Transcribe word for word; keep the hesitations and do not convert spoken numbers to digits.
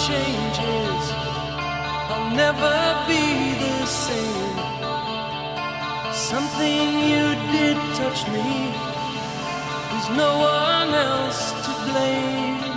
changes, I'll never be the same. Something you did touch me, there's no one else to blame.